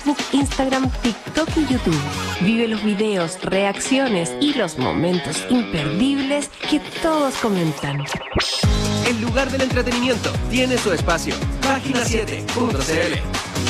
Facebook, Instagram, TikTok y YouTube. Vive los videos, reacciones y los momentos imperdibles que todos comentan. El lugar del entretenimiento tiene su espacio. Página7.cl.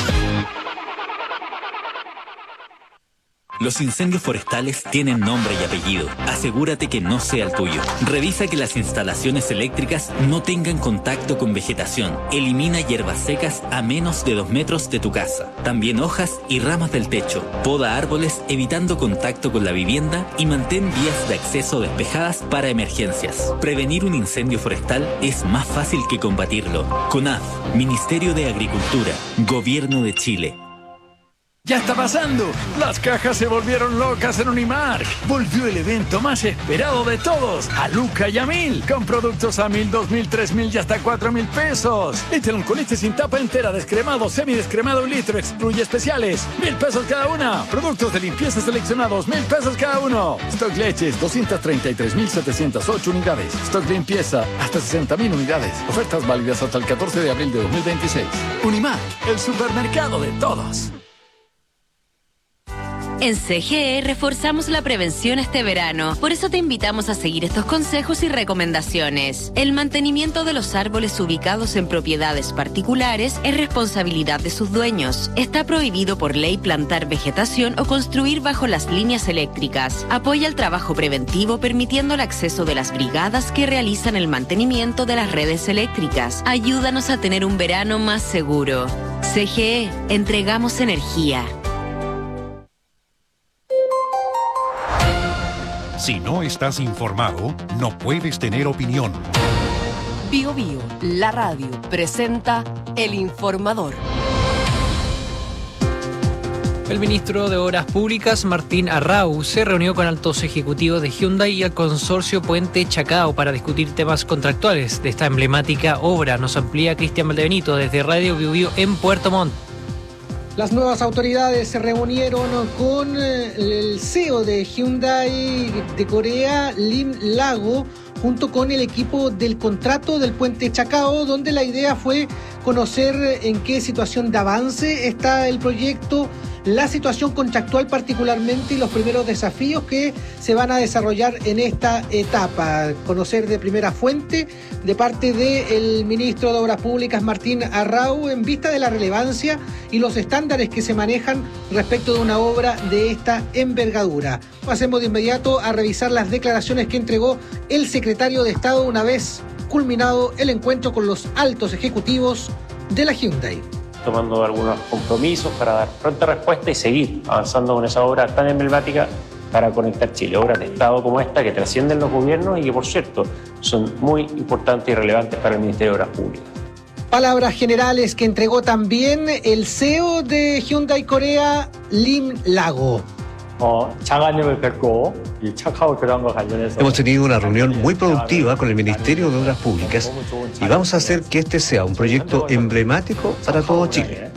Los incendios forestales tienen nombre y apellido. Asegúrate que no sea el tuyo. Revisa que las instalaciones eléctricas no tengan contacto con vegetación. Elimina hierbas secas a menos de 2 metros de tu casa. También hojas y ramas del techo. Poda árboles evitando contacto con la vivienda y mantén vías de acceso despejadas para emergencias. Prevenir un incendio forestal es más fácil que combatirlo. CONAF, Ministerio de Agricultura, Gobierno de Chile. ¡Ya está pasando! Las cajas se volvieron locas en Unimark. Volvió el evento más esperado de todos, a Luca y a 1000, con productos a 1000, 2000, 3000 y hasta 4000 pesos. Échale con leche sin tapa entera, descremado, semidescremado 1 litro, excluye especiales, 1000 pesos cada una. Productos de limpieza seleccionados, 1000 pesos cada uno. Stock leches, 233.708 unidades. Stock limpieza, hasta 60.000 unidades. Ofertas válidas hasta el 14 de abril de 2026. Unimark, el supermercado de todos. En CGE reforzamos la prevención este verano. Por eso te invitamos a seguir estos consejos y recomendaciones. El mantenimiento de los árboles ubicados en propiedades particulares es responsabilidad de sus dueños. Está prohibido por ley plantar vegetación o construir bajo las líneas eléctricas. Apoya el trabajo preventivo permitiendo el acceso de las brigadas que realizan el mantenimiento de las redes eléctricas. Ayúdanos a tener un verano más seguro. CGE, entregamos energía. Si no estás informado, no puedes tener opinión. Bio Bio, la radio, presenta El Informador. El ministro de Obras Públicas, Martín Arrau, se reunió con altos ejecutivos de Hyundai y el consorcio Puente Chacao para discutir temas contractuales de esta emblemática obra. Nos amplía Cristian Valdebenito desde Radio Bio Bio en Puerto Montt. Las nuevas autoridades se reunieron con el CEO de Hyundai de Corea, Lim Lago, junto con el equipo del contrato del Puente Chacao, donde la idea fue conocer en qué situación de avance está el proyecto, la situación contractual particularmente y los primeros desafíos que se van a desarrollar en esta etapa. Conocer de primera fuente de parte del ministro de Obras Públicas, Martín Arrau, en vista de la relevancia y los estándares que se manejan respecto de una obra de esta envergadura. Pasemos de inmediato a revisar las declaraciones que entregó el secretario de Estado una vez culminado el encuentro con los altos ejecutivos de la Hyundai. Tomando algunos compromisos para dar pronta respuesta y seguir avanzando con esa obra tan emblemática para conectar Chile. Obras de Estado como esta que trascienden los gobiernos y que, por cierto, son muy importantes y relevantes para el Ministerio de Obras Públicas. Palabras generales que entregó también el CEO de Hyundai Corea, Lim Lago. Hemos tenido una reunión muy productiva con el Ministerio de Obras Públicas y vamos a hacer que este sea un proyecto emblemático para todo Chile.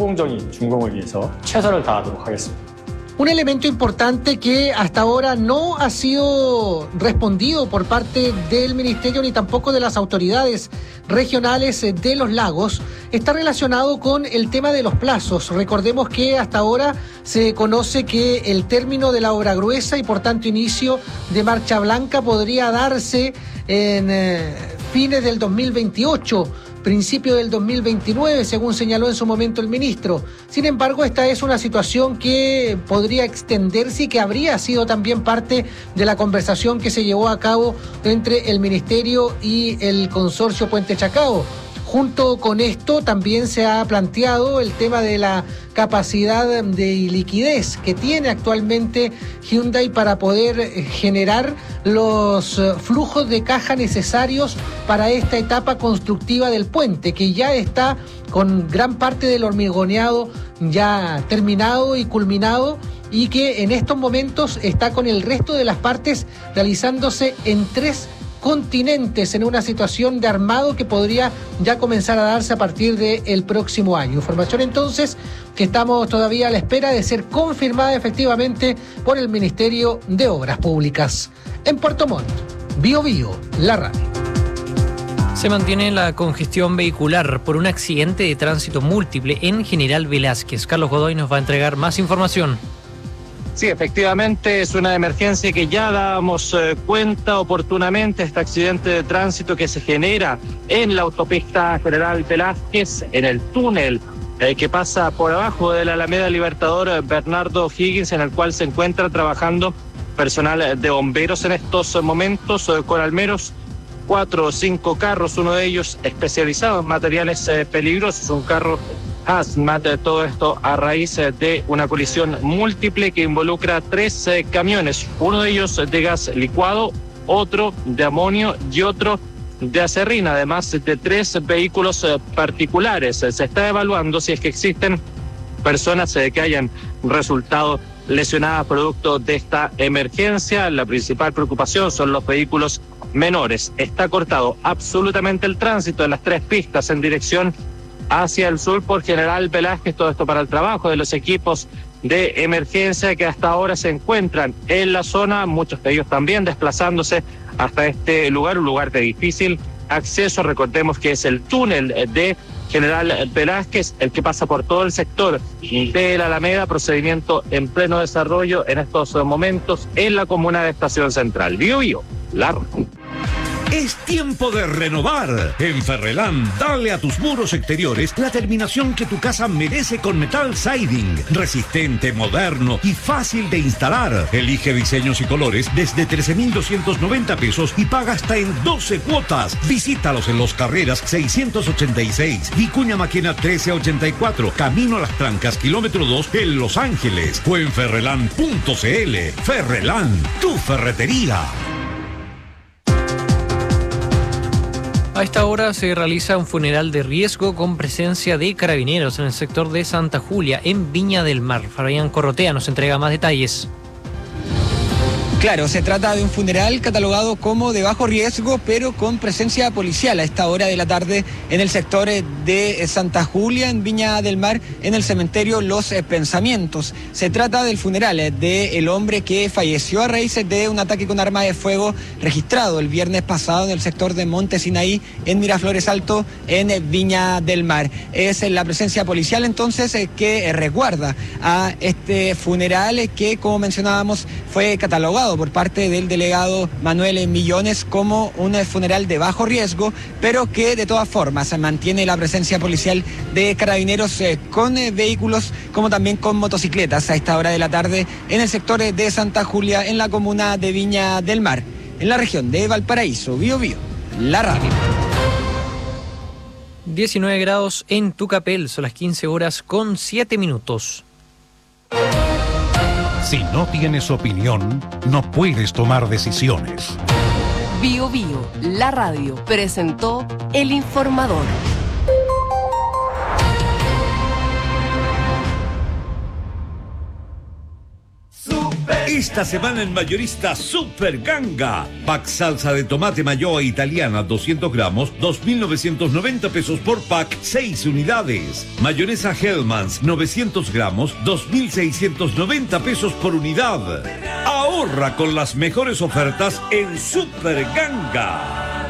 Un elemento importante que hasta ahora no ha sido respondido por parte del Ministerio ni tampoco de las autoridades regionales de los lagos está relacionado con el tema de los plazos. Recordemos que hasta ahora se conoce que el término de la obra gruesa y por tanto inicio de marcha blanca podría darse en fines del 2028. Principio del 2029, según señaló en su momento el ministro. Sin embargo, esta es una situación que podría extenderse y que habría sido también parte de la conversación que se llevó a cabo entre el ministerio y el consorcio Puente Chacao. Junto con esto también se ha planteado el tema de la capacidad de liquidez que tiene actualmente Hyundai para poder generar los flujos de caja necesarios para esta etapa constructiva del puente, que ya está con gran parte del hormigoneado ya terminado y culminado y que en estos momentos está con el resto de las partes realizándose en 3 continentes en una situación de armado que podría ya comenzar a darse a partir del próximo año. Información entonces que estamos todavía a la espera de ser confirmada efectivamente por el Ministerio de Obras Públicas. En Puerto Montt, Bio Bio, la radio. Se mantiene la congestión vehicular por un accidente de tránsito múltiple en General Velázquez. Carlos Godoy nos va a entregar más información. Sí, efectivamente es una emergencia que ya dábamos cuenta oportunamente, este accidente de tránsito que se genera en la autopista General Velázquez, en el túnel que pasa por abajo de la Alameda Libertador Bernardo O'Higgins, en el cual se encuentra trabajando personal de bomberos en estos momentos, con al menos 4 o 5 carros, uno de ellos especializado en materiales peligrosos, un carro hazmat, todo esto a raíz de una colisión múltiple que involucra 3 camiones, uno de ellos de gas licuado, otro de amonio y otro de acerrín, además de 3 vehículos particulares. Se está evaluando si es que existen personas que hayan resultado lesionadas producto de esta emergencia. La principal preocupación son los vehículos menores. Está cortado absolutamente el tránsito de las 3 pistas en dirección hacia el sur por General Velázquez, todo esto para el trabajo de los equipos de emergencia que hasta ahora se encuentran en la zona, muchos de ellos también desplazándose hasta este lugar, un lugar de difícil acceso. Recordemos que es el túnel de General Velázquez, el que pasa por todo el sector de la Alameda, procedimiento en pleno desarrollo en estos momentos en la comuna de Estación Central. Bío Bío, la... Es tiempo de renovar. En Ferrelán, dale a tus muros exteriores la terminación que tu casa merece con Metal Siding. Resistente, moderno y fácil de instalar. Elige diseños y colores desde 13,290 pesos y paga hasta en 12 cuotas. Visítalos en Los Carreras 686, Vicuña Maquena 1384, Camino a las Trancas, kilómetro 2 en Los Ángeles. O en ferrelán.cl. Ferrelán, tu ferretería. A esta hora se realiza un funeral de riesgo con presencia de carabineros en el sector de Santa Julia, en Viña del Mar. Fabián Corrotea nos entrega más detalles. Claro, se trata de un funeral catalogado como de bajo riesgo, pero con presencia policial a esta hora de la tarde en el sector de Santa Julia, en Viña del Mar, en el cementerio Los Pensamientos. Se trata del funeral del hombre que falleció a raíz de un ataque con arma de fuego registrado el viernes pasado en el sector de Monte Sinaí, en Miraflores Alto, en Viña del Mar. Es la presencia policial entonces que resguarda a este funeral que, como mencionábamos, fue catalogado por parte del delegado Manuel Millones como un funeral de bajo riesgo, pero que de todas formas mantiene la presencia policial de carabineros con vehículos como también con motocicletas a esta hora de la tarde en el sector de Santa Julia, en la comuna de Viña del Mar, en la región de Valparaíso. Bío Bío, la radio. 19 grados en Tucapel, son las 15 horas con 7 minutos. Si no tienes opinión, no puedes tomar decisiones. Bío Bío, la radio, presentó El Informador. Esta semana en Mayorista Super Ganga. Pack salsa de tomate mayoa italiana 200 gramos, 2.990 pesos por pack, 6 unidades. Mayonesa Hellmann's 900 gramos, 2.690 pesos por unidad. Ahorra con las mejores ofertas en Super Ganga.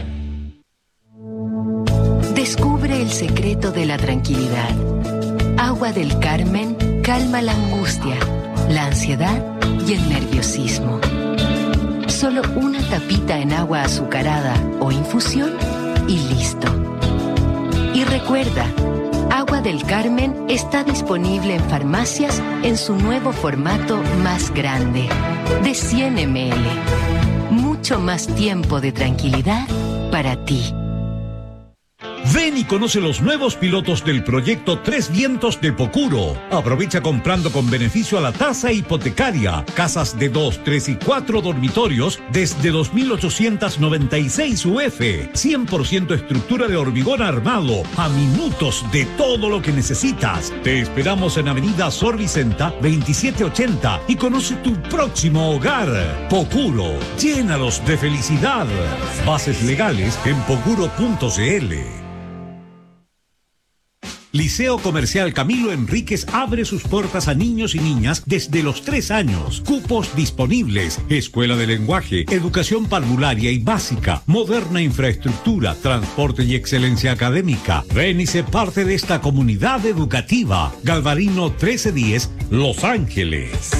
Descubre el secreto de la tranquilidad. Agua del Carmen calma la angustia, la ansiedad y el nerviosismo. Solo una tapita en agua azucarada o infusión y listo. Y recuerda, Agua del Carmen está disponible en farmacias en su nuevo formato más grande, de 100 ml. Mucho más tiempo de tranquilidad para ti. Ven y conoce los nuevos pilotos del proyecto Tres Vientos de Pocuro. Aprovecha comprando con beneficio a la tasa hipotecaria. Casas de 2, 3 y 4 dormitorios desde 2.896 UF. 100% estructura de hormigón armado. A minutos de todo lo que necesitas. Te esperamos en Avenida Sor Vicenta 2780 y conoce tu próximo hogar. Pocuro, llénalos de felicidad. Bases legales en pocuro.cl. Liceo Comercial Camilo Enríquez abre sus puertas a niños y niñas desde los 3 años. Cupos disponibles. Escuela de lenguaje, educación parvularia y básica, moderna infraestructura, transporte y excelencia académica. Ven y sé parte de esta comunidad educativa. Galvarino 1310, Los Ángeles.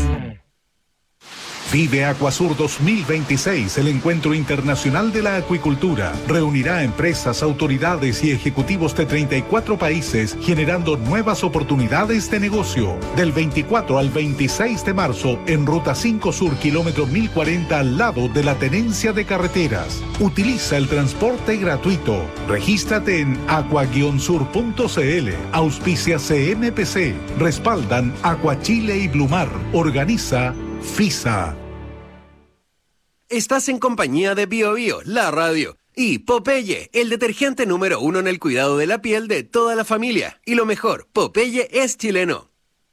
Vive Acuasur 2026, el encuentro internacional de la acuicultura. Reunirá empresas, autoridades y ejecutivos de 34 países, generando nuevas oportunidades de negocio. Del 24 al 26 de marzo, en Ruta 5 Sur, kilómetro 1040, al lado de la Tenencia de Carreteras. Utiliza el transporte gratuito. Regístrate en aqua-sur.cl. Auspicia CMPC. Respaldan Acuachile y Blumar. Organiza FISA. Estás en compañía de Bio Bio, la radio, y Popeye, el detergente número 1 en el cuidado de la piel de toda la familia. Y lo mejor, Popeye es chileno.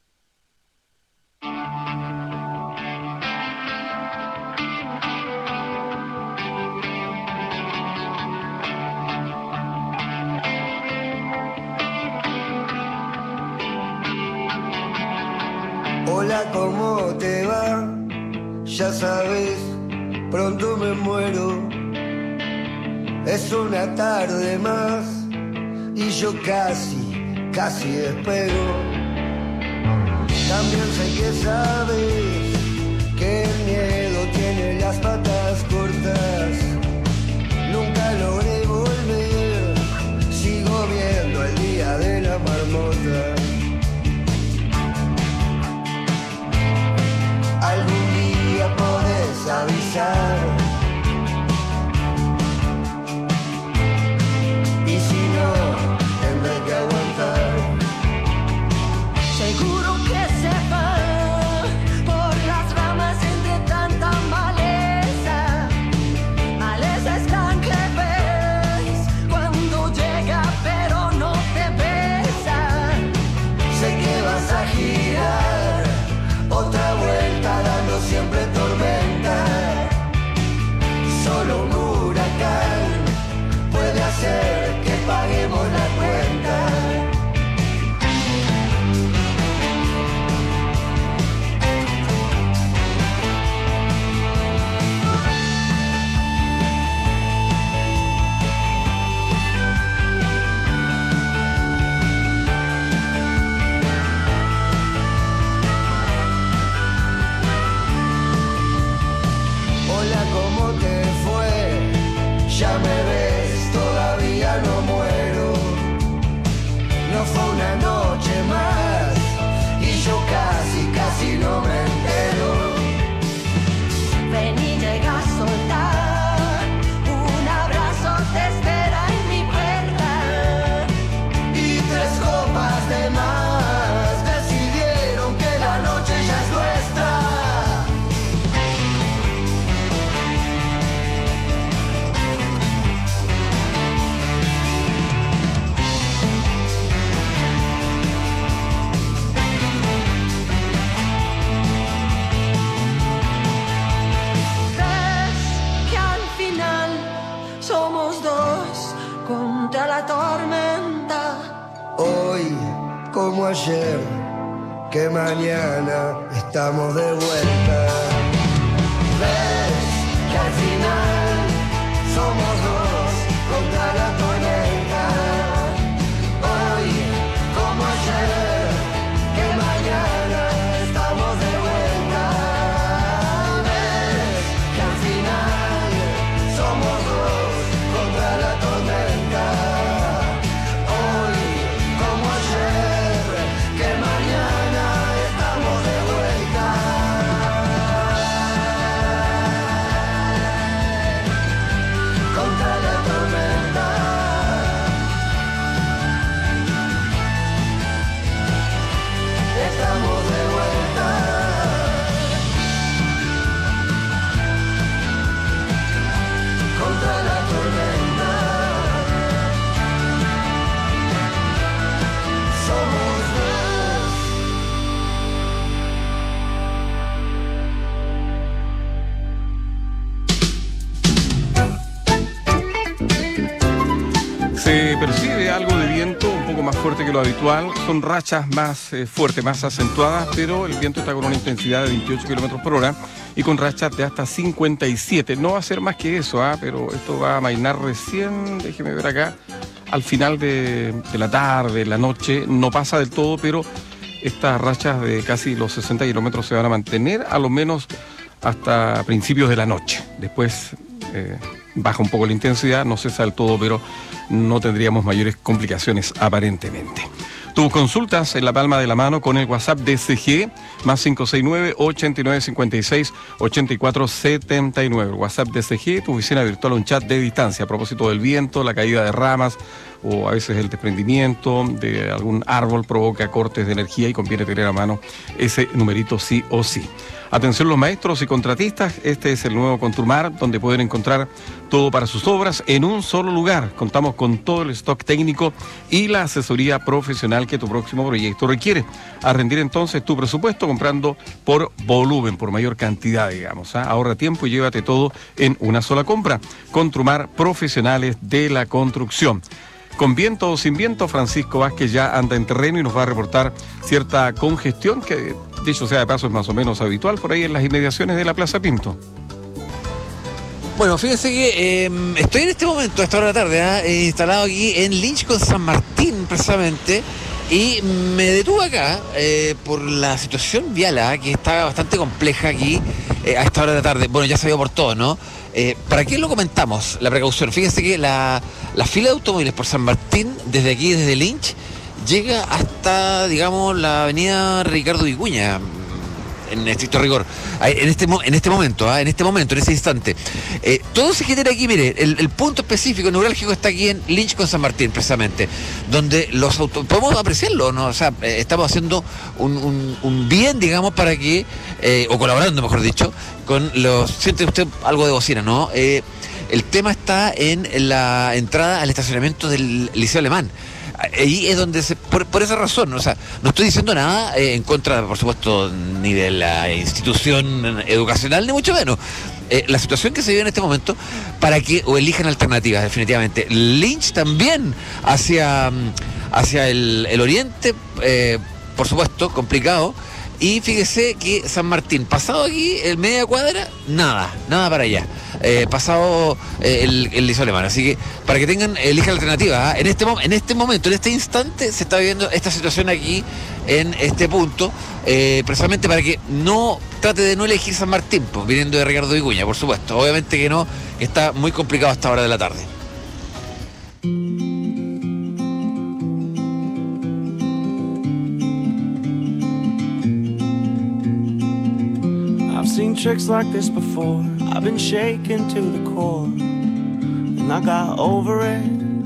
Hola, ¿cómo te va? Ya sabes, pronto me muero. Es una tarde más y yo casi despego. También sé que sabes que el miedo tiene las patas cortas. Nunca logré volver, sigo viendo el día de la marmota. Algún día podés avisar. Y si no, tendré que aguantar. Seguro que se va por las ramas entre tanta maleza. Maleza es la que ves cuando llega pero no te besa. Sé que vas a girar otra vuelta dando siempre tormenta. Solo un huracán puede hacer que paguemos la cuenta. Hola, ¿cómo te fue? Ya me ves, todavía no muero. No fue una noche más y yo casi no me entero. Ven y llega a soltar, un abrazo te espera en mi puerta. Y 3 copas de más decidieron que la noche ya es nuestra. Ves que al final somos dos contra la tormenta. Hoy, como ayer, que mañana estamos de vuelta. Ves que al final somos dos contra la tormenta. Hoy, como ayer, que mañana estamos de vuelta. Ves que al final somos dos contra la tormenta. Hoy, como ayer, que mañana estamos de vuelta. Contra fuerte que lo habitual. Son rachas más fuertes, más acentuadas, pero el viento está con una intensidad de 28 kilómetros por hora y con rachas de hasta 57. No va a ser más que eso, pero esto va a amainar recién, déjeme ver acá, al final de la tarde, la noche. No pasa del todo, pero estas rachas de casi los 60 kilómetros se van a mantener a lo menos hasta principios de la noche. Después baja un poco la intensidad, no cesa del todo, pero no tendríamos mayores complicaciones aparentemente. Tus consultas en la palma de la mano con el WhatsApp DCG más 569-8956-8479. El WhatsApp DCG, tu oficina virtual, un chat de distancia a propósito del viento, la caída de ramas o a veces el desprendimiento de algún árbol provoca cortes de energía y conviene tener a mano ese numerito sí o sí. Atención los maestros y contratistas, este es el nuevo Conturmar, donde pueden encontrar todo para sus obras en un solo lugar. Contamos con todo el stock técnico y la asesoría profesional que tu próximo proyecto requiere. A rendir entonces tu presupuesto comprando por volumen, por mayor cantidad, digamos. Ahorra tiempo y llévate todo en una sola compra. Conturmar, profesionales de la construcción. Con viento o sin viento, Francisco Vázquez ya anda en terreno y nos va a reportar cierta congestión que, dicho sea de paso, es más o menos habitual por ahí en las inmediaciones de la Plaza Pinto. Bueno, fíjense que estoy en este momento, a esta hora de la tarde, instalado aquí en Lynch con San Martín, precisamente, y me detuve acá por la situación vial, que está bastante compleja aquí a esta hora de la tarde. Bueno, ya se vio por todo, ¿no? ¿Para qué lo comentamos? La precaución. Fíjense que la fila de automóviles por San Martín, desde aquí, desde Lynch, llega hasta, digamos, la avenida Ricardo Vicuña, en estricto rigor, en este momento, en ese instante. Todo se genera aquí, mire, el punto específico, neurálgico, está aquí en Lynch con San Martín, precisamente, donde los autos, podemos apreciarlo, ¿no? O sea, estamos haciendo un bien, digamos, para que, o colaborando, mejor dicho, con los... Siente usted algo de bocina, ¿no? El tema está en la entrada al estacionamiento del Liceo Alemán. Ahí es donde por esa razón, o sea, no estoy diciendo nada en contra, por supuesto, ni de la institución educacional, ni mucho menos. La situación que se vive en este momento, para que elijan alternativas, definitivamente. Lynch también hacia el oriente, por supuesto, complicado. Y fíjese que San Martín, pasado aquí, el media cuadra, nada para allá. Pasado el Liceo Alemán. Así que, para que elijan alternativas, en este momento, en este instante, se está viviendo esta situación aquí, en este punto, precisamente para que no trate de no elegir San Martín, pues, viniendo de Ricardo Vicuña, por supuesto. Obviamente que no, está muy complicado a esta hora de la tarde. I've seen tricks like this before. I've been shaken to the core, and I got over it.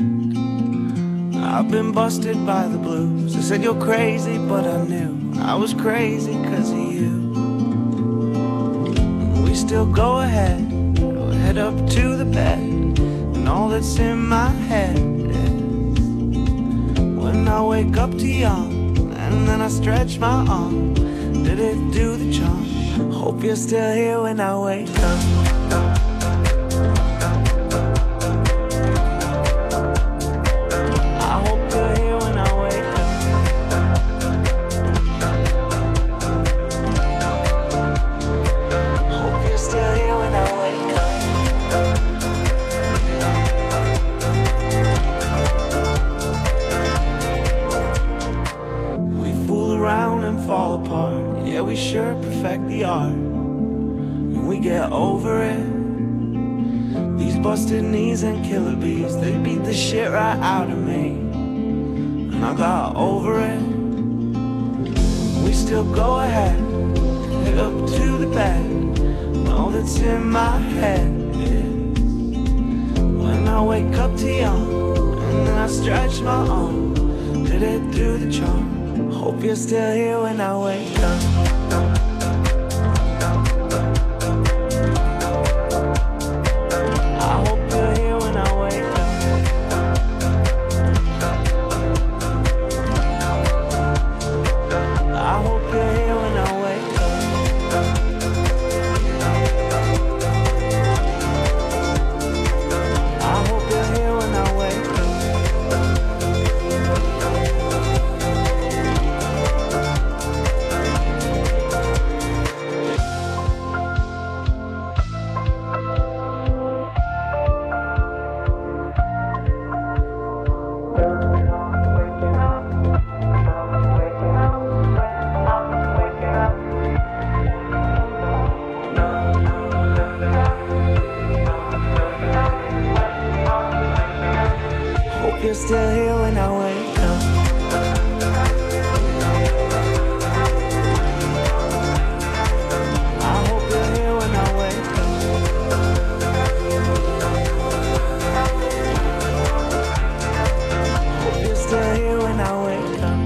I've been busted by the blues. They said you're crazy, but I knew I was crazy 'cause of you. We still go ahead, we'll head up to the bed, and all that's in my head is when I wake up to yawn, and then I stretch my arm. Did it do the charm? Hope you're still here when I wake up. I hope you're here when I wake up. Hope you're still here when I wake up. We fool around and fall apart. Yeah, we sure perfect the art. And we get over it. These busted knees and killer bees, they beat the shit right out of me. And I got over it. We still go ahead, head up to the bed. All that's in my head is when I wake up to yawn, and then I stretch my arm. Did it do the charm? Hope you're still here when I wake up. you're still here when I wake up. I hope you're here when I wake up. Hope you're still here when I wake up.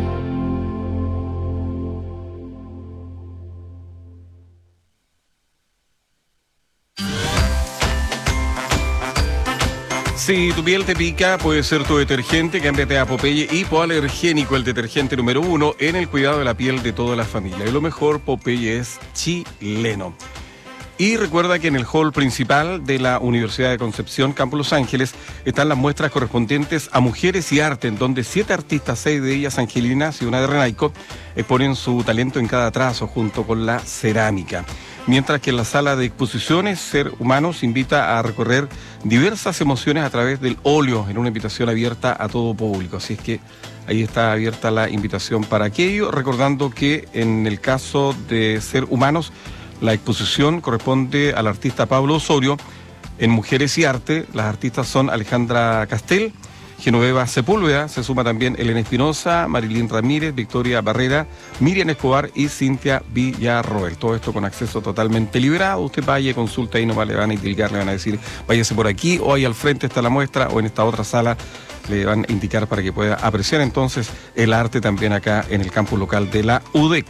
Si tu piel te pica, puede ser tu detergente. Cámbiate a Popeye Hipoalergénico, el detergente número 1 en el cuidado de la piel de toda la familia. Y lo mejor, Popeye es chileno. Y recuerda que en el hall principal de la Universidad de Concepción, Campus Los Ángeles, están las muestras correspondientes a Mujeres y Arte, en donde 7 artistas, 6 de ellas angelinas y una de Renaico, exponen su talento en cada trazo junto con la cerámica. Mientras que en la sala de exposiciones, Ser Humanos invita a recorrer diversas emociones a través del óleo, en una invitación abierta a todo público. Así es que ahí está abierta la invitación para aquello, recordando que en el caso de Ser Humanos, la exposición corresponde al artista Pablo Osorio. En Mujeres y Arte, las artistas son Alejandra Castel, Genoveva Sepúlveda, se suma también Elena Espinosa, Marilyn Ramírez, Victoria Barrera, Miriam Escobar y Cintia Villarroel. Todo esto con acceso totalmente liberado. Usted vaya, consulta y nomás le van a indicar, le van a decir, váyase por aquí, o ahí al frente está la muestra, o en esta otra sala le van a indicar para que pueda apreciar entonces el arte también acá en el campus local de la UDEC.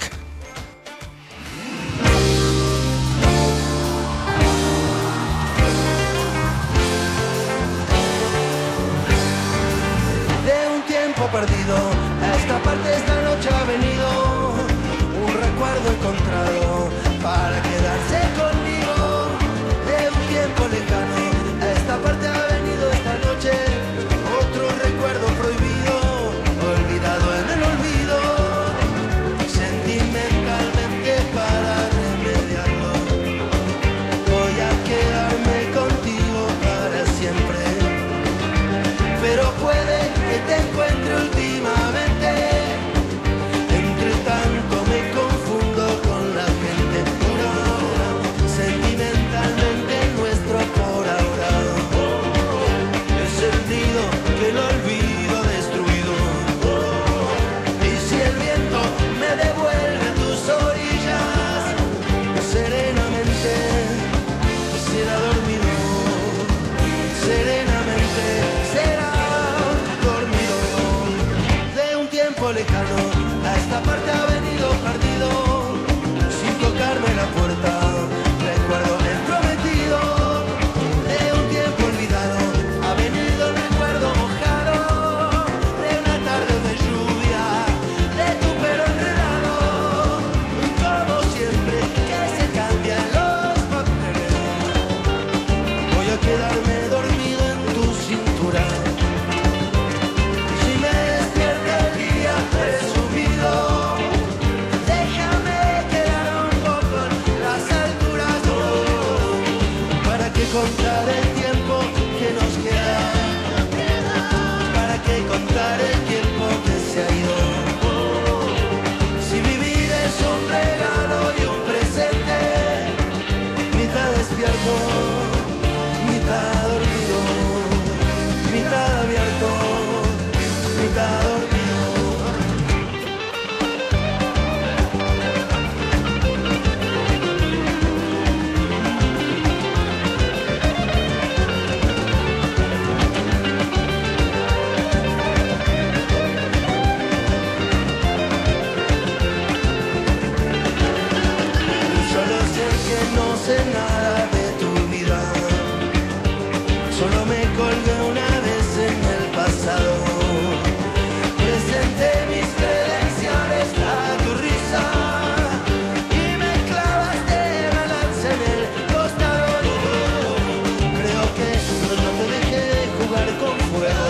Perdido, a esta parte esta noche ha venido un recuerdo encontrado para quedarse conmigo de un tiempo lejano. A esta parte ha venido esta noche otro recuerdo prohibido, olvidado en el olvido, sentimentalmente para remediarlo. Voy a quedarme contigo para siempre, pero puede que te encuentre últimamente. Entre tanto me confundo con la gente. No, sentimentalmente nuestro por ahora. He sentido que el olvido ha destruido. Y si el viento me devuelve a tus orillas, serenamente será dormido. Serenamente será lejano, a esta parte ha venido perdido, sin tocarme la puerta, recuerdo el prometido, de un tiempo olvidado, ha venido el recuerdo mojado, de una tarde de lluvia, de tu pelo enredado, como siempre que se cambian los papeles, voy a quedarme dormido en tu cintura. Presumido, déjame quedar un poco en las alturas, para que contar el tiempo que nos queda, para que contar el tiempo que se ha ido. Si vivir es un regalo y un presente, mitad despierto, mitad dormido, mitad abierto, mitad dormido. No sé nada de tu vida, solo me colgué una vez en el pasado, presenté mis credenciales a tu risa y me clavaste balance en el costado. Creo que no te dejé de jugar con fuego,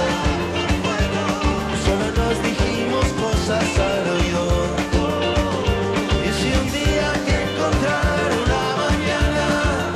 solo nos dijimos cosas al oído. Y si un día te encontrara una mañana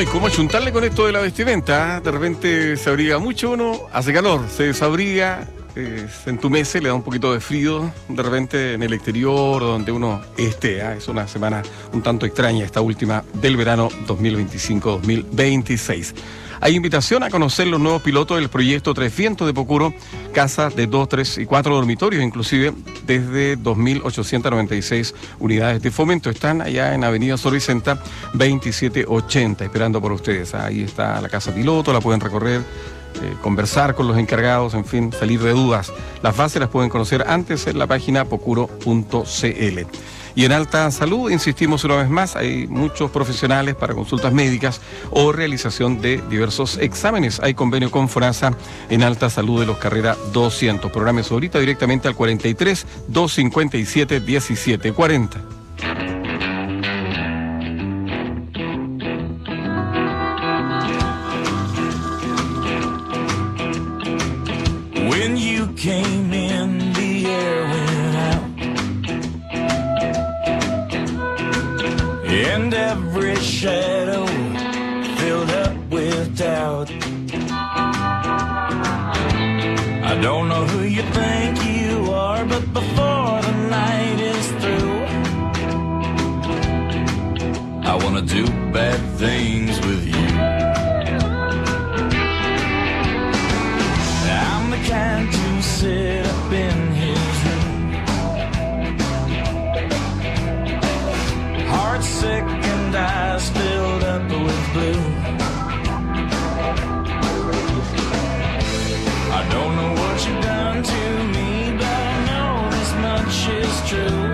hay cómo chuntarle con esto de la vestimenta. De repente se abriga mucho uno, hace calor, se desabriga, se entumece, le da un poquito de frío. De repente en el exterior o donde uno esté. Es una semana un tanto extraña esta última del verano 2025-2026. Hay invitación a conocer los nuevos pilotos del proyecto Tres Vientos de Pocuro, casas de 2, 3 y 4 dormitorios, inclusive desde 2.896 unidades de fomento. Están allá en Avenida Sor Vicenta 2780, esperando por ustedes. Ahí está la casa piloto, la pueden recorrer, conversar con los encargados, en fin, salir de dudas. Las bases las pueden conocer antes en la página pocuro.cl. Y en Alta Salud, insistimos una vez más, hay muchos profesionales para consultas médicas o realización de diversos exámenes. Hay convenio con FONASA en Alta Salud de los Carrera 200. Programe ahorita directamente al 43 257 1740. When you came in, the air went out, and every shadow filled up with doubt. I don't know who you think you are, but before the night is through, I wanna do bad things with you. I'm the kind to sit up in his room, heart sick and eyes filled up with blue. I don't know what you've done to me, but I know this much is true.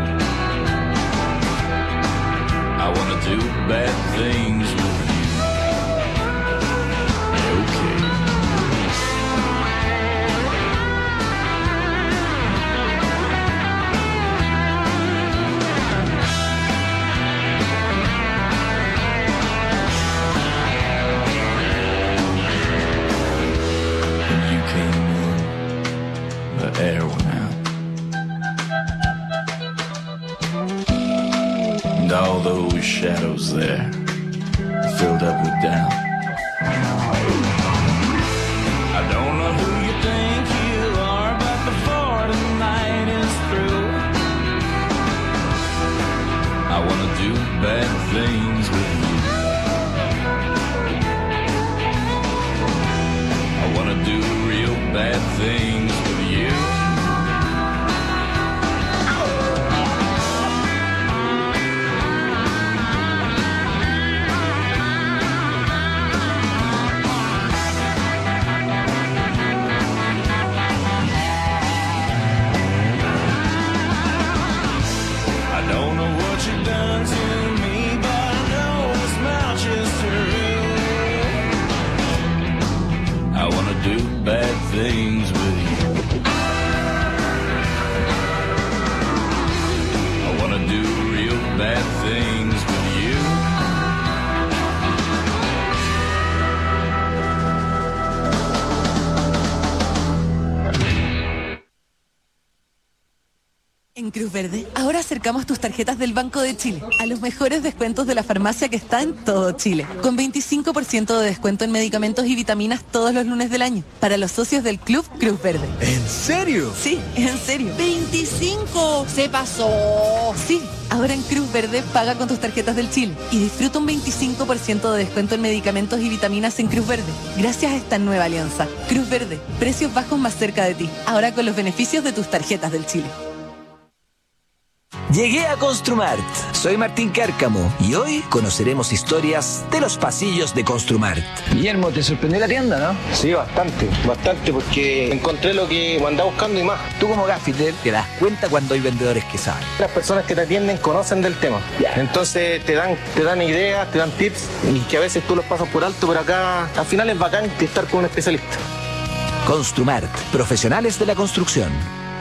I wanna do bad things with you. Okay. Air went out, and all those shadows there filled up with doubt. I don't know who you think you are, but before the night is through, I wanna do bad things with you. I wanna do real bad things with you. Do bad things with you. I wanna do real bad things with you. En Cruz Verde, ahora acercamos tus tarjetas del Banco de Chile a los mejores descuentos de la farmacia que está en todo Chile, con 25% de descuento en medicamentos y vitaminas todos los lunes del año, para los socios del Club Cruz Verde. ¿En serio? Sí, en serio. ¡25! ¡Se pasó! Sí, ahora en Cruz Verde paga con tus tarjetas del Chile y disfruta un 25% de descuento en medicamentos y vitaminas en Cruz Verde, gracias a esta nueva alianza. Cruz Verde, precios bajos más cerca de ti, ahora con los beneficios de tus tarjetas del Chile. Llegué a Construmart. Soy Martín Cárcamo y hoy conoceremos historias de los pasillos de Construmart. Guillermo, ¿te sorprendió la tienda, no? Sí, bastante, porque encontré lo que andaba buscando y más. Tú como gaffiter te das cuenta cuando hay vendedores que saben. Las personas que te atienden conocen del tema. Entonces te dan ideas, te dan tips y que a veces tú los pasas por alto, pero acá al final es bacán estar con un especialista. Construmart, profesionales de la construcción.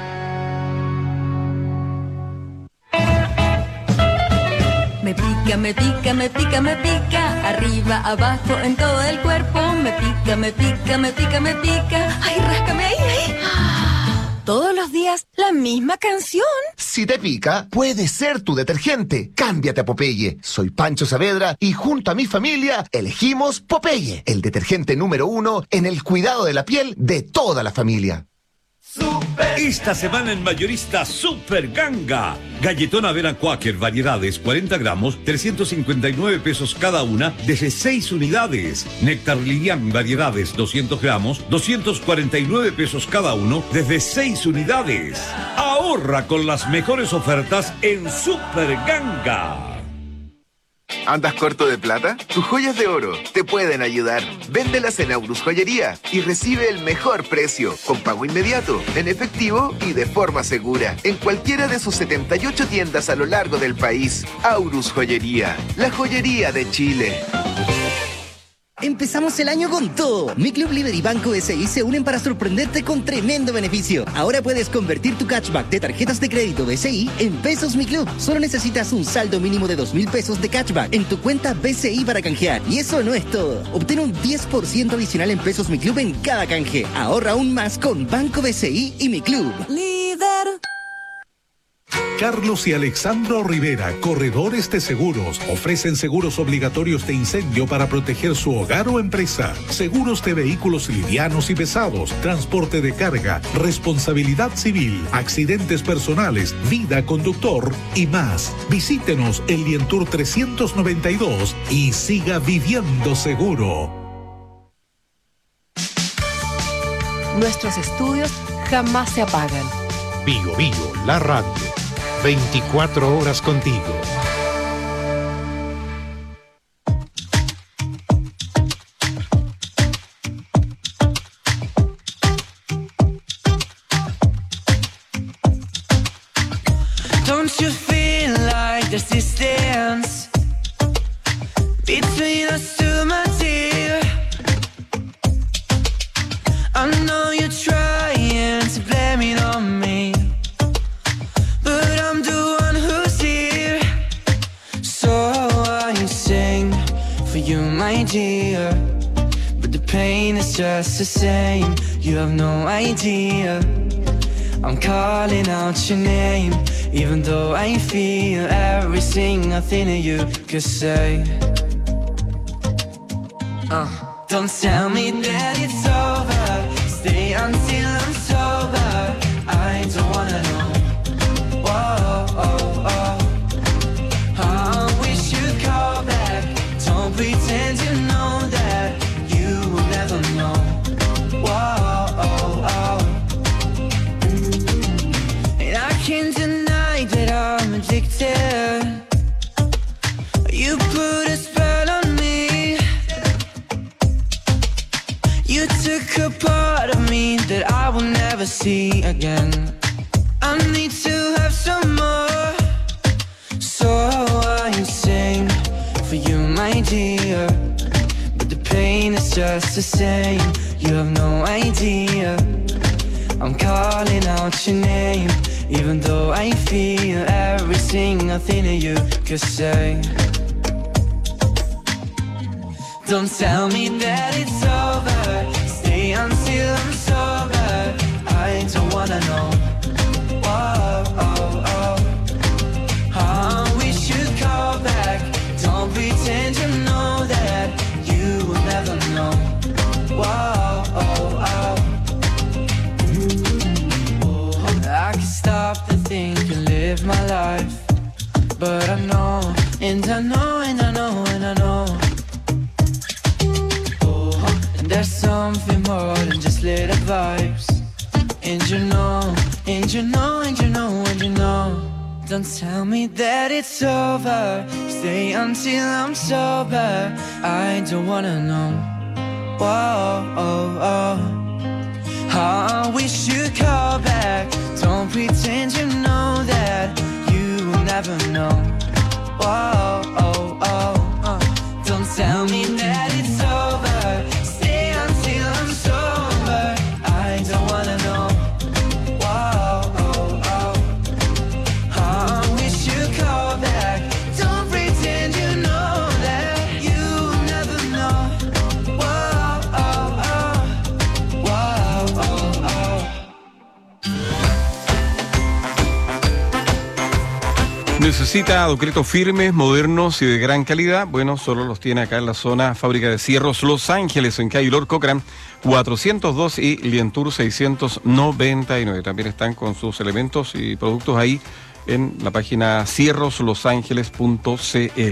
Me pica, me pica, me pica, me pica, arriba, abajo, en todo el cuerpo. Me pica, me pica, me pica, me pica. Ay, ráscame ahí, ahí. todos los días la misma canción. Si te pica, puede ser tu detergente. Cámbiate a Popeye. Soy Pancho Saavedra y junto a mi familia elegimos Popeye, el detergente número 1 en el cuidado de la piel de toda la familia. Esta semana en Mayorista Super Ganga. Galletón avena Quaker, variedades, 40 gramos, 359 pesos cada una, desde 6 unidades. Néctar Lilian, variedades, 200 gramos, 249 pesos cada uno, desde 6 unidades. Ahorra con las mejores ofertas en Super Ganga. ¿Andas corto de plata? Tus joyas de oro te pueden ayudar. Véndelas en Aurus Joyería y recibe el mejor precio, con pago inmediato, en efectivo y de forma segura, en cualquiera de sus 78 tiendas a lo largo del país. Aurus Joyería, la joyería de Chile. Empezamos el año con todo. Mi Club Líder y Banco BCI se unen para sorprenderte con tremendo beneficio. Ahora puedes convertir tu cashback de tarjetas de crédito BCI en pesos Mi Club. Solo necesitas un saldo mínimo de 2.000 pesos de cashback en tu cuenta BCI para canjear. Y eso no es todo. Obtén un 10% adicional en pesos Mi Club en cada canje. Ahorra aún más con Banco BCI y Mi Club. Líder. Carlos y Alexandro Rivera, corredores de seguros, ofrecen seguros obligatorios de incendio para proteger su hogar o empresa, seguros de vehículos livianos y pesados, transporte de carga, responsabilidad civil, accidentes personales, vida conductor y más. Visítenos en Lientour 392 y siga viviendo seguro. Nuestros estudios jamás se apagan. Bio Bio, la radio. 24 horas contigo. Don't you feel like there's distance between us two, my dear? I know you're trying to blame it on me, but I'm the one who's here. So I sing for you, my dear, but the pain is just the same. You have no idea. I'm calling out your name, even though I feel every single thing that you could say. Don't tell me that it's over. Stay until I'm sober. I don't wanna know. Whoa, oh, oh. I wish you'd call back. Don't pretend you know that. You will never know. Whoa, oh, oh. And I can't deny that I'm addicted. You put a spell on me. You took a part of me that I will never see again. I need to have some more. So I sing for you, my dear, but the pain is just the same. You have no idea. I'm calling out your name, even though I feel every single thing that you could say. Don't tell me that it's over. Stay until I'm sober. I don't wanna know. Whoa, oh, oh. I wish you'd call back. Don't pretend you know that. You will never know. Whoa, oh, oh. I can stop to think and live my life, but I know, and I know, and I know, and I know. There's something more than just little vibes. And you know, and you know, and you know, and you know. Don't tell me that it's over. Stay until I'm sober. I don't wanna know. Whoa, oh, oh. I wish you'd call back. Don't pretend you know that. You will never know. Whoa, oh, oh. Don't tell me that it's over. Stay until I'm sober. I don't wanna know. Whoa, oh, oh. I wish you'd call back. Don't pretend you know that. You will never know. Whoa, oh, oh. Necesita concretos firmes, modernos y de gran calidad. Bueno, solo los tiene acá en la zona Fábrica de Cierros Los Ángeles, en calle Lord Cochran 402 y Lientour 699. También están con sus elementos y productos ahí en la página cierroslosangeles.cl.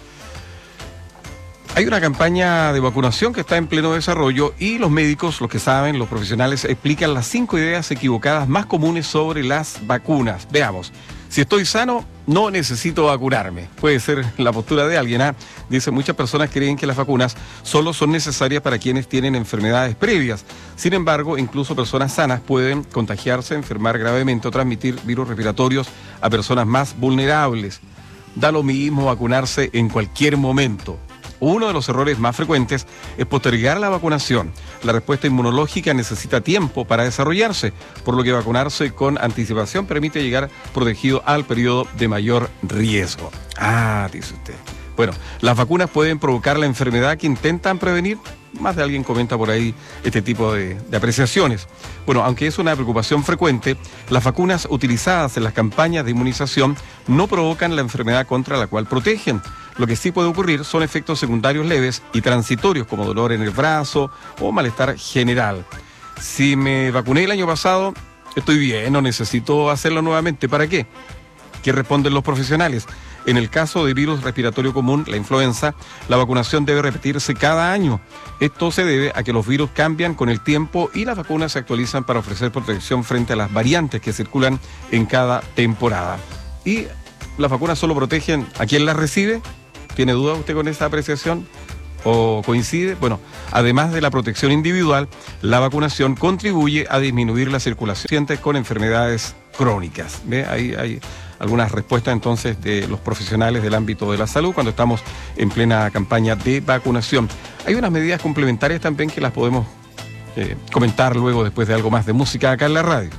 Hay una campaña de vacunación que está en pleno desarrollo y los médicos, los que saben, los profesionales, explican las 5 ideas equivocadas más comunes sobre las vacunas. Veamos. Si estoy sano, no necesito vacunarme. Puede ser la postura de alguien. Dice, muchas personas creen que las vacunas solo son necesarias para quienes tienen enfermedades previas. Sin embargo, incluso personas sanas pueden contagiarse, enfermar gravemente o transmitir virus respiratorios a personas más vulnerables. Da lo mismo vacunarse en cualquier momento. Uno de los errores más frecuentes es postergar la vacunación. La respuesta inmunológica necesita tiempo para desarrollarse, por lo que vacunarse con anticipación permite llegar protegido al periodo de mayor riesgo. Dice usted. Bueno, las vacunas pueden provocar la enfermedad que intentan prevenir. Más de alguien comenta por ahí este tipo de apreciaciones. Bueno, aunque es una preocupación frecuente, las vacunas utilizadas en las campañas de inmunización no provocan la enfermedad contra la cual protegen. Lo que sí puede ocurrir son efectos secundarios leves y transitorios, como dolor en el brazo o malestar general. Si me vacuné el año pasado, estoy bien, no necesito hacerlo nuevamente. ¿Para qué? ¿Qué responden los profesionales? En el caso de virus respiratorio común, la influenza, la vacunación debe repetirse cada año. Esto se debe a que los virus cambian con el tiempo y las vacunas se actualizan para ofrecer protección frente a las variantes que circulan en cada temporada. ¿Y las vacunas solo protegen a quien las recibe? ¿Tiene duda usted con esta apreciación? ¿O coincide? Bueno, además de la protección individual, la vacunación contribuye a disminuir la circulación de pacientes con enfermedades crónicas. ¿Ve? Ahí hay algunas respuestas entonces de los profesionales del ámbito de la salud cuando estamos en plena campaña de vacunación. Hay unas medidas complementarias también que las podemos comentar luego después de algo más de música acá en la radio.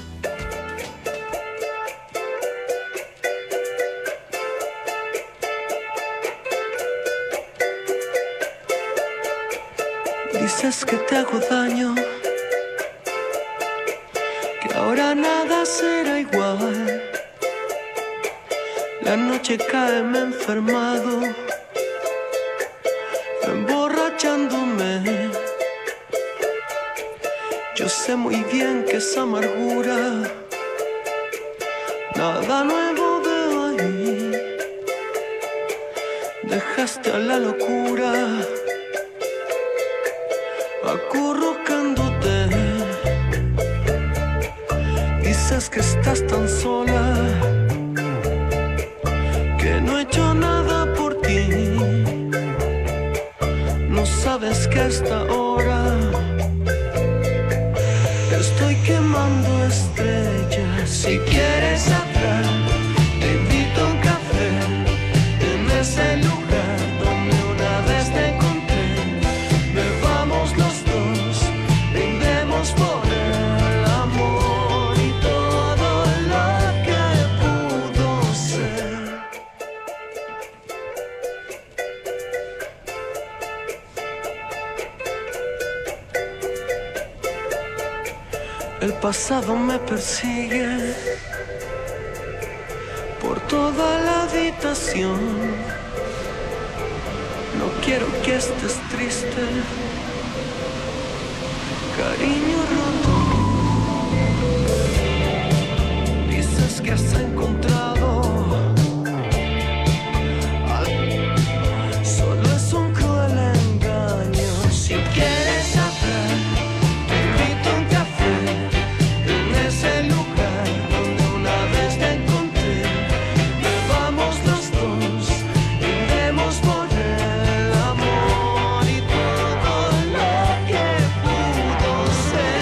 Dices que te hago daño, que ahora nada será igual. La noche cae, me he enfermado, emborrachándome. Yo sé muy bien que esa amargura nada nuevo veo ahí. Dejaste a la locura acurrucándote. Dices que estás tan sola, que no he hecho nada por ti. No sabes que a esta hora estoy quemando estrellas. Si quieres hablar, te invito a un café en ese lugar donde una vez te encontré. Bebamos los dos, brindemos por el amor y todo lo que pudo ser. El pasado me persigue por toda la habitación. No quiero que estés triste, cariño roto. Dices que has encontrado, solo es un cruel engaño. Si quieres hablar, te invito a un café en ese lugar donde una vez te encontré. Bebamos los dos, brindemos por el amor y todo lo que pudo ser.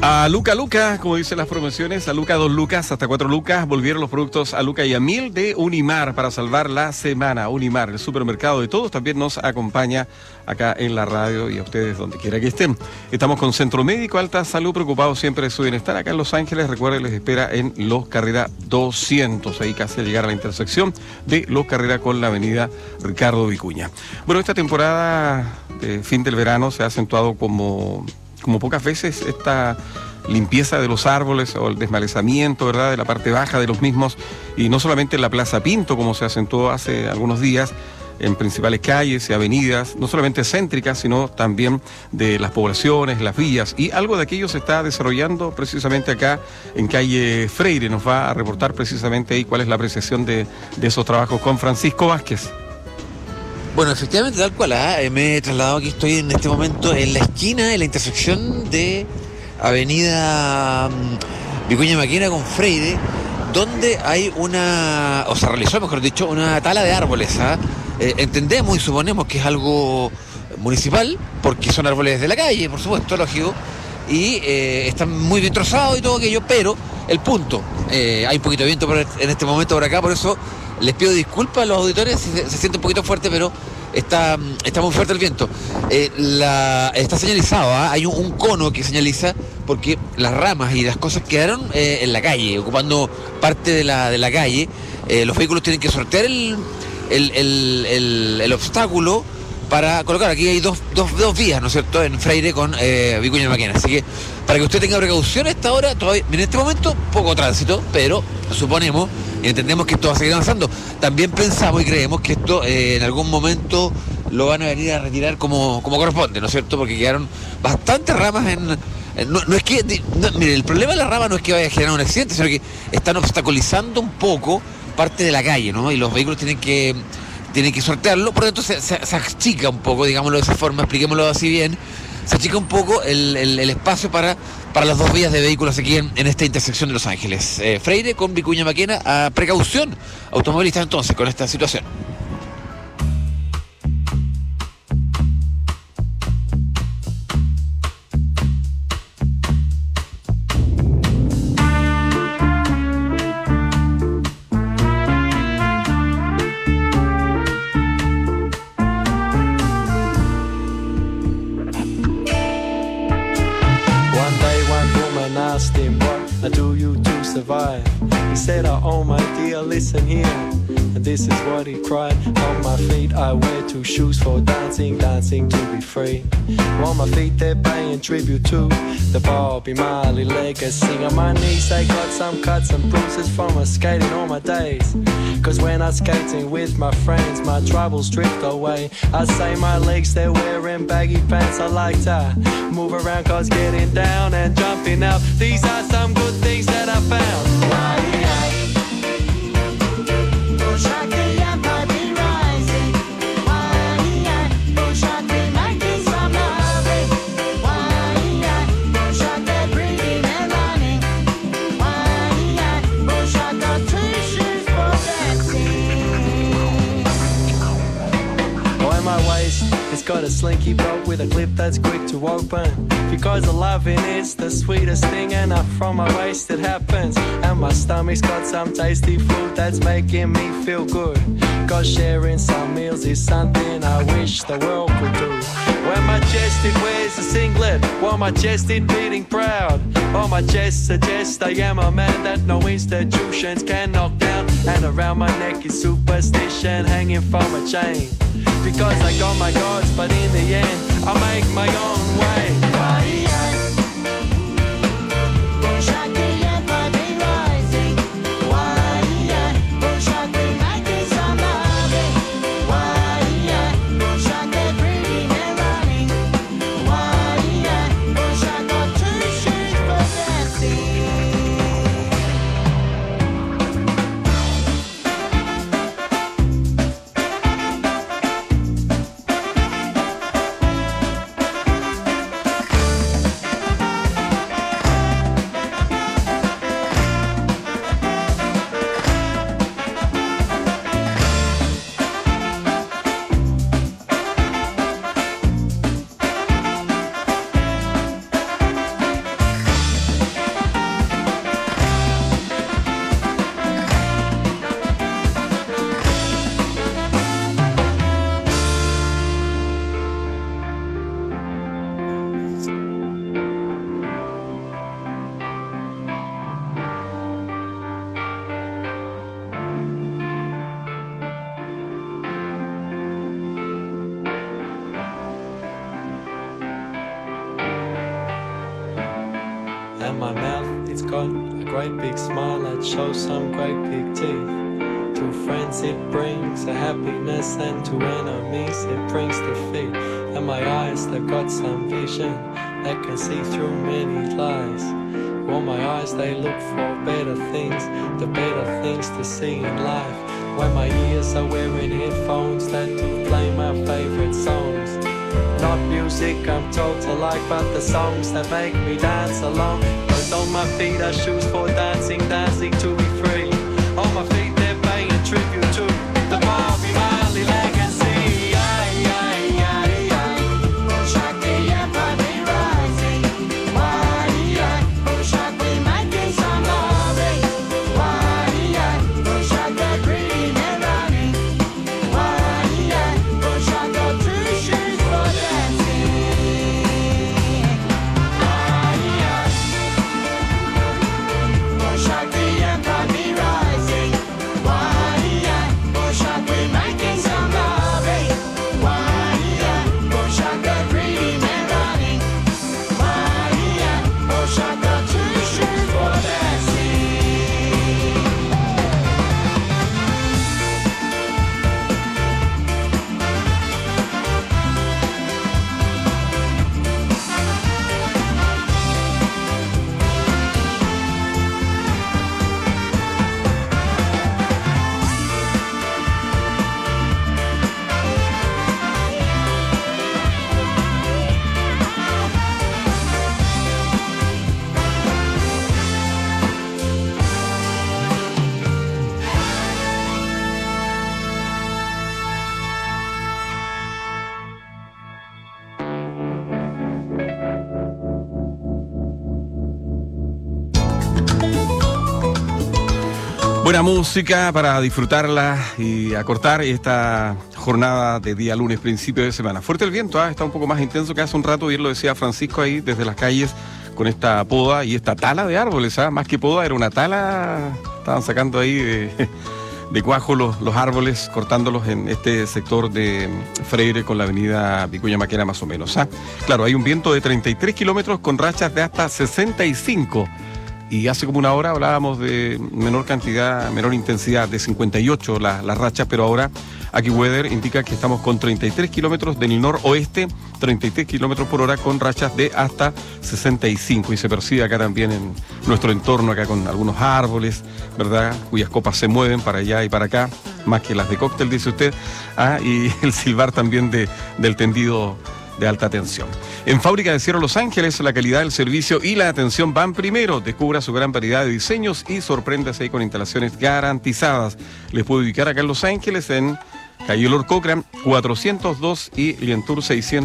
A Luca, como dicen las promociones, a Luca 2 lucas, hasta 4 lucas, volvieron los productos a Luca y a 1000 de Unimar para salvar la semana. Unimar, el supermercado de todos, también nos acompaña acá en la radio y a ustedes donde quiera que estén. Estamos con Centro Médico Alta Salud, preocupados siempre de su bienestar acá en Los Ángeles. Recuerden, les espera en Los Carrera 200, ahí casi al llegar a la intersección de Los Carrera con la avenida Ricardo Vicuña. Bueno, esta temporada de fin del verano se ha acentuado como pocas veces esta limpieza de los árboles o el desmalezamiento, ¿verdad?, de la parte baja de los mismos, y no solamente en la Plaza Pinto, como se acentuó hace algunos días, en principales calles y avenidas, no solamente céntricas, sino también de las poblaciones, las villas, y algo de aquello se está desarrollando precisamente acá en calle Freire. Nos va a reportar precisamente ahí cuál es la apreciación de esos trabajos con Francisco Vázquez. Bueno, efectivamente, tal cual, me he trasladado aquí, estoy en este momento en la esquina, en la intersección de avenida Vicuña Maquena con Freire, donde hay se realizó, mejor dicho, una tala de árboles. Entendemos y suponemos que es algo municipal, porque son árboles de la calle, por supuesto, lógico, y están muy bien trozados y todo aquello, pero el punto, hay un poquito de viento en este momento por acá, por eso les pido disculpas a los auditores si se siente un poquito fuerte, pero está muy fuerte el viento. Está señalizado, hay un cono que señaliza, porque las ramas y las cosas quedaron en la calle, ocupando parte de la calle. Los vehículos tienen que sortear el obstáculo para colocar. Aquí hay dos vías, ¿no es cierto?, en Freire con Vicuña Maquena. Así que para que usted tenga precaución a esta hora, todavía en este momento poco tránsito, pero suponemos y entendemos que esto va a seguir avanzando. También pensamos y creemos que esto en algún momento lo van a venir a retirar como corresponde, ¿no es cierto?, porque quedaron bastantes ramas mire, el problema de la rama no es que vaya a generar un accidente, sino que están obstaculizando un poco parte de la calle, ¿no? Y los vehículos tienen que sortearlo, por lo tanto se achica un poco, digámoslo de esa forma, expliquémoslo así bien, se achica un poco el espacio para las dos vías de vehículos aquí en esta intersección de Los Ángeles. Freire con Vicuña Maquena, a precaución automovilista entonces con esta situación. He said, oh my dear, listen here. And this is what he cried. On my feet I wear 2 shoes for dancing to be free. On my feet they're paying tribute to the Bobby Marley legacy. On my knees they got some cuts and bruises from a skating all my days. Cause when I'm skating with my friends, my troubles drift away. I say my legs, they're wearing baggy pants. I like to move around cause getting down and jumping out, these are some good things that I found. It's got a slinky belt with a clip that's quick to open. Because the loving is the sweetest thing, and up from my waist it happens. And my stomach's got some tasty food that's making me feel good. Cause sharing some meals is something I wish the world could do. When my chest it wears a singlet, while my chest it beating proud. On my chest suggests I am a man that no institutions can knock down. And around my neck is superstition hanging from a chain. Because I got my gods, but in the end, I make my own way. it's got a great big smile that shows some great big teeth. To friends it brings a happiness, and to enemies it brings defeat. And my eyes, they've got some vision that can see through many lies. Well, my eyes, they look for better things, the better things to see in life. When my ears are wearing headphones that do play my favorite songs. Not music I'm told to like, but the songs that make me dance along. Cause on my feet are shoes for dancing, dancing to be free. On my feet they're paying tribute to the Bobby Marley legacy. Buena música para disfrutarla y acortar esta jornada de día lunes, principio de semana. Fuerte el viento, está un poco más intenso que hace un rato, bien lo decía Francisco ahí desde las calles con esta poda y esta tala de árboles, más que poda, era una tala, estaban sacando ahí de cuajo los árboles, cortándolos en este sector de Freire con la avenida Vicuña Maquena más o menos. Claro, hay un viento de 33 kilómetros con rachas de hasta 65. Y hace como una hora hablábamos de menor cantidad, menor intensidad, de 58 las rachas, pero ahora AccuWeather indica que estamos con 33 kilómetros del noroeste, 33 kilómetros por hora con rachas de hasta 65. Y se percibe acá también en nuestro entorno, acá con algunos árboles, ¿verdad?, cuyas copas se mueven para allá y para acá, más que las de cóctel, dice usted, y el silbar también del tendido de alta tensión. En Fábrica de Cierro Los Ángeles, la calidad del servicio y la atención van primero. Descubra su gran variedad de diseños y sorpréndase con instalaciones garantizadas. Les puedo ubicar acá en Los Ángeles, en calle Lord Cochrane 402 y Lientour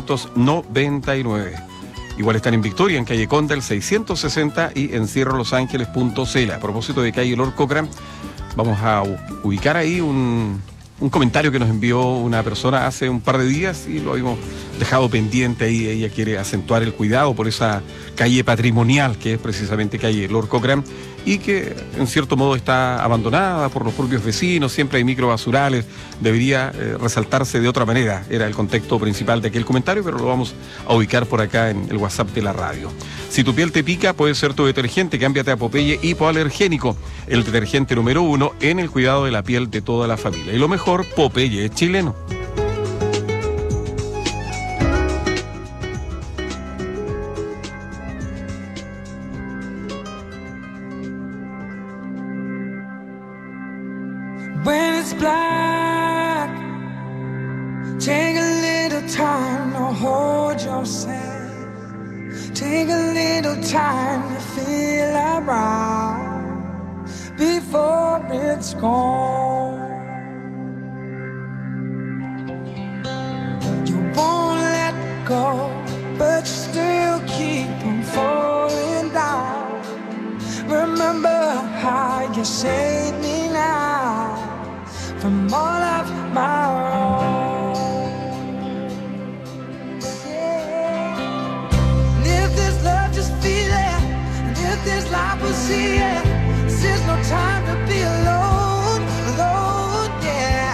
699. Igual están en Victoria, en calle Condel 660 y en cierrolosangeles.cl. A propósito de calle Lord Cochrane, vamos a ubicar ahí un comentario que nos envió una persona hace un par de días y lo habíamos dejado pendiente ahí. Ella quiere acentuar el cuidado por esa calle patrimonial que es precisamente calle Lord Cochrane y que en cierto modo está abandonada por los propios vecinos, siempre hay microbasurales, debería resaltarse de otra manera. Era el contexto principal de aquel comentario, pero lo vamos a ubicar por acá en el WhatsApp de la radio. Si tu piel te pica, puede ser tu detergente, cámbiate a Popeye Hipoalergénico, el detergente número 1 en el cuidado de la piel de toda la familia. Y lo mejor, Popeye es chileno. When it's black, take a little time to hold yourself. Take a little time to feel around before it's gone. You won't let go, but you still keep on falling down. Remember how you saved me now from all of my wrong. And if this love, just feel it. And if this life will see it. This is no time to be alone, alone, yeah.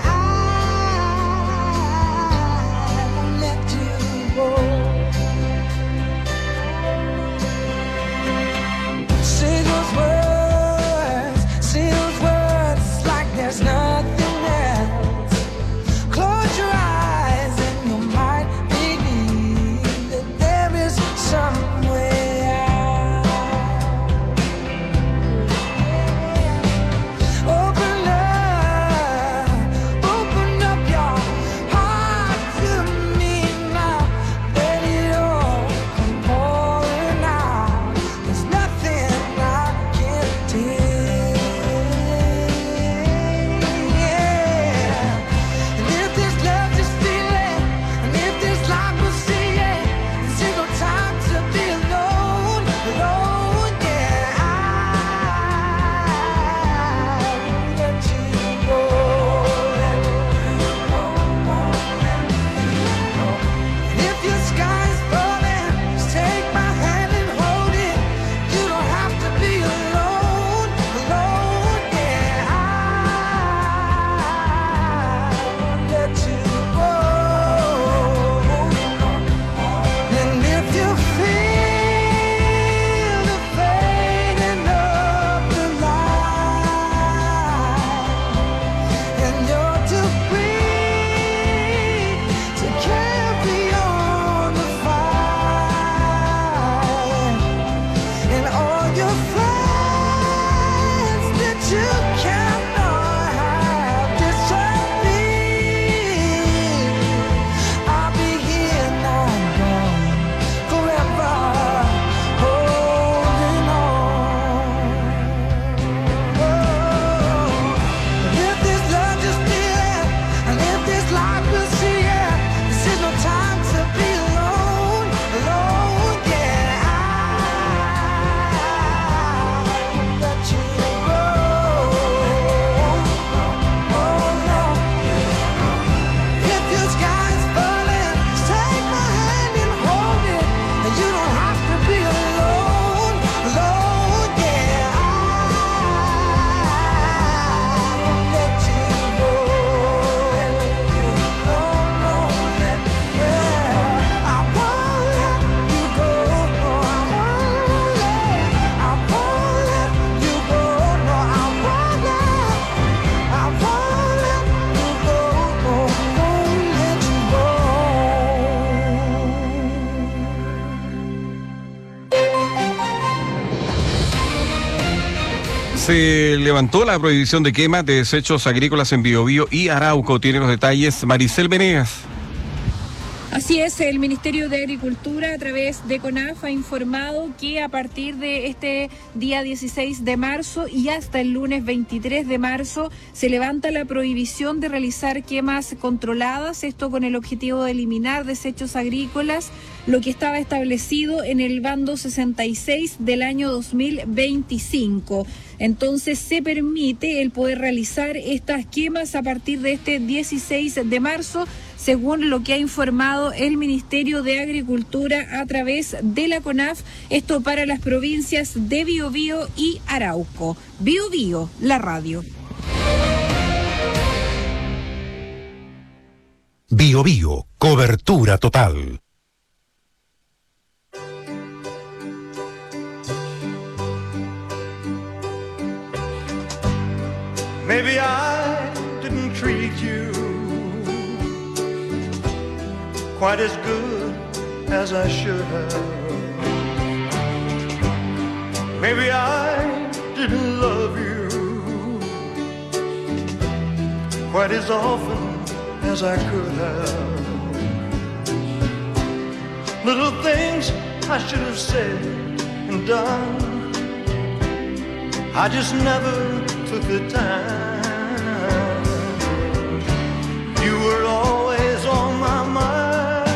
I won't let you go. Say those Se levantó la prohibición de quema de desechos agrícolas en Biobío y Arauco. Tiene los detalles Maricel Venegas. Así es, el Ministerio de Agricultura a través de CONAF ha informado que a partir de este día 16 de marzo y hasta el lunes 23 de marzo se levanta la prohibición de realizar quemas controladas, esto con el objetivo de eliminar desechos agrícolas, lo que estaba establecido en el bando 66 del año 2025. Entonces se permite el poder realizar estas quemas a partir de este 16 de marzo, según lo que ha informado el Ministerio de Agricultura a través de la CONAF, esto para las provincias de Biobío y Arauco. Biobío, la radio. Biobío, cobertura total. Maybe I didn't treat you quite as good as I should have. Maybe I didn't love you quite as often as I could have. Little things I should have said and done, I just never took the time. You were always on my mind.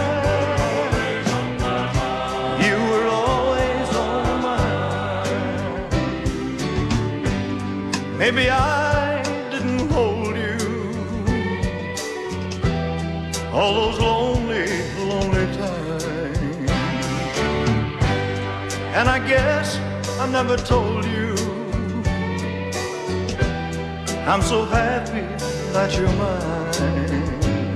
You were always on my mind. Maybe I didn't hold you all those lonely, lonely times. And I guess I never told you I'm so happy that you're mine.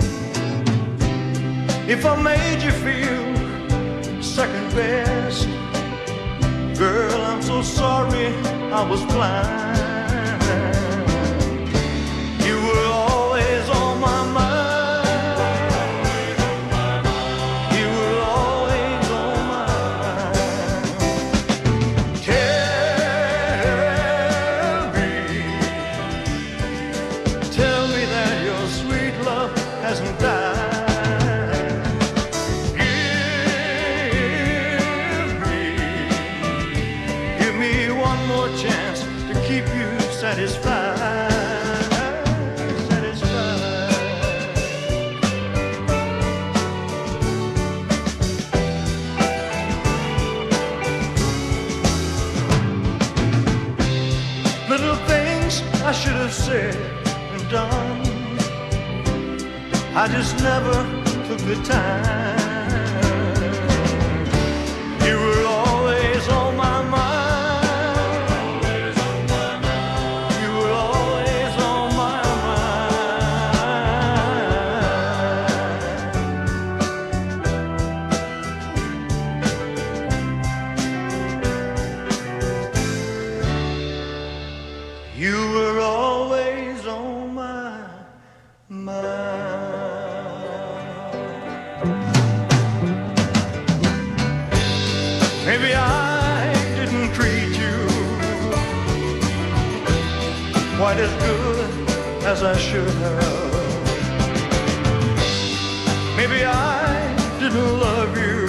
If I made you feel second best, girl, I'm so sorry I was blind. You were always on my mind. You were always on my mind. Tell me that your sweet love hasn't died. Give me one more chance to keep you satisfied. Little things I should have said and done, I just never took the time. You were always on my mind. You were always on my mind. You were always on my mind. Maybe I didn't treat you quite as good as I should have. Maybe I didn't love you